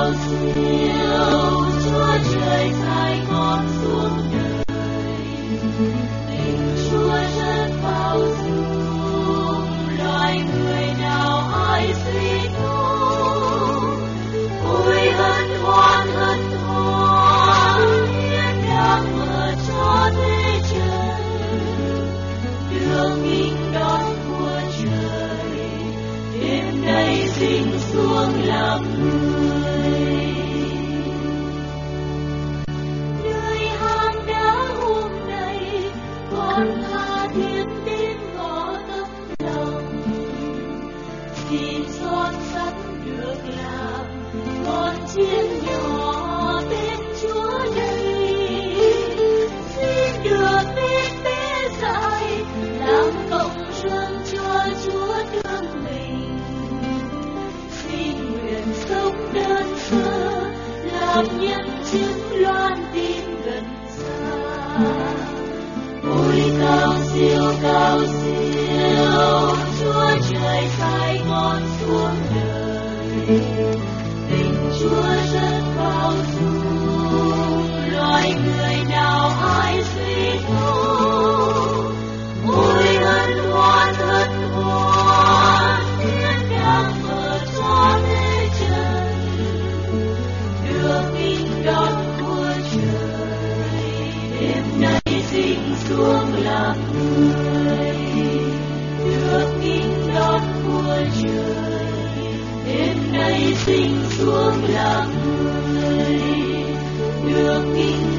cao siêu, Chúa trời sai con xuống đời. Tình Chúa rất bao dung, loài người nào ai suy thu. Ôi hân hoan thiên đang mở cho thế chân, đưa nghinh đón vua trời, đêm nay sinh xuống làm người. Nơi hang đá hôm nay con tha thiết đến ngõ tấm lòng, xin son sắt được làm con chiên nhỏ tên Chúa đây. Xin được bên bé dại làm cộng rương cho Chúa thương mình. Xin nguyện sống đơn sơ làm nhân chứng loan tin gần xa. Ôi cao siêu, Chúa trời sai con xuống đời. Tình Chúa rất bao dung, loài người nào ai suy thu. Ôi hân hoan, thiên đang mở cho thế chân, đưa nghinh đón vua trời, đêm nay sinh xuống làm người. Đưa nghinh đón vua trời, đêm nay sinh xuống làm người. Đưa nghinh